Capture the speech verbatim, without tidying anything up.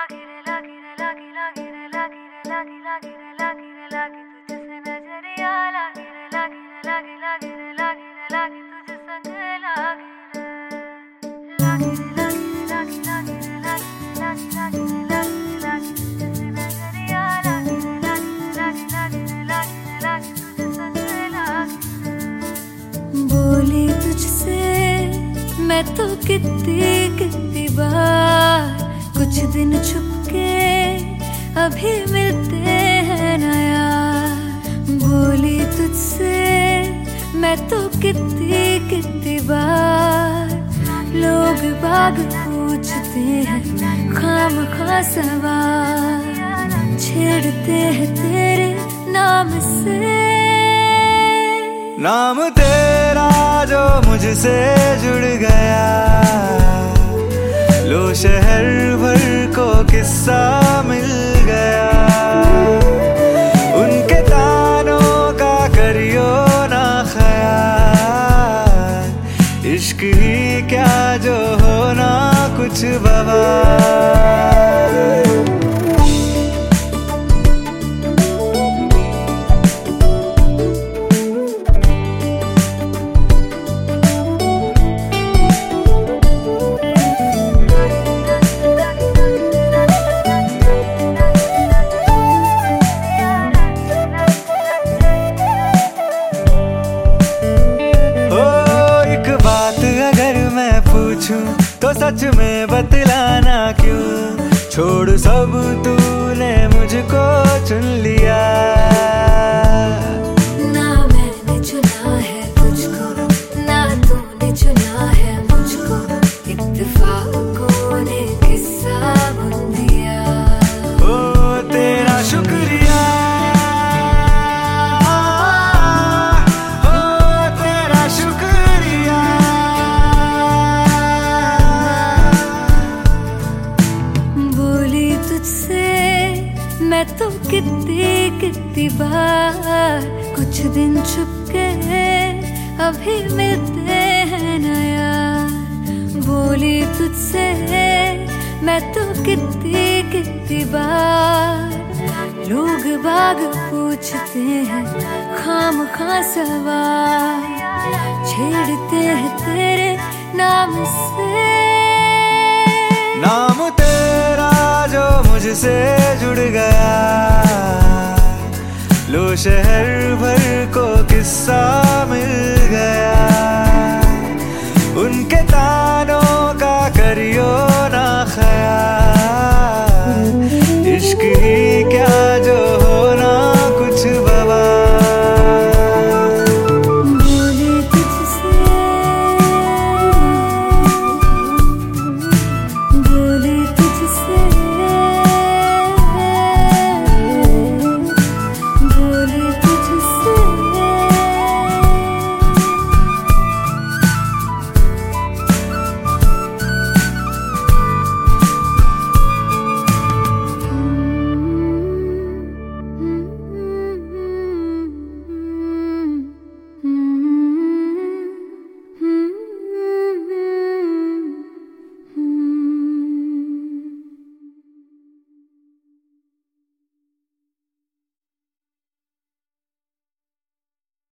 बोली तुझसे मैं तो कितनी कितनी बार, कुछ दिन छुपके अभी मिलते हैं ना यार। बोली तुझसे मैं तो कितनी कितनी बार, लोग बाग पूछते हैं खामखा सवाल, छेड़ते हैं तेरे नाम से। नाम तेरा जो मुझसे जुड़ गया, लो शहर भर को किस्सा मिल गया। उनके तानों का करियो ना ख्याल, इश्क ही क्या जो होना कुछ बवाल। तो सच में बतलाना क्यों, छोड़ सब तूने मुझको चुन लिया। ना मैंने चुना है तुझको, ना तूने चुना है मुझको, इत्तेफाकों ने किस्सा बुन दिया। ओ तेरा शुक्रिया, मैं तो कितनी कितनी बार, कुछ दिन छुपके अभी मिलते हैं ना यार। बोली तुझसे मैं तो कितनी कितनी बार, लोग बाग पूछते हैं खामखा सवाल, छेड़ते हैं तेरे नाम से। नाम तेरा जो मुझसे जुड़ गया, लो शहर भर को किस्सा मिल गया।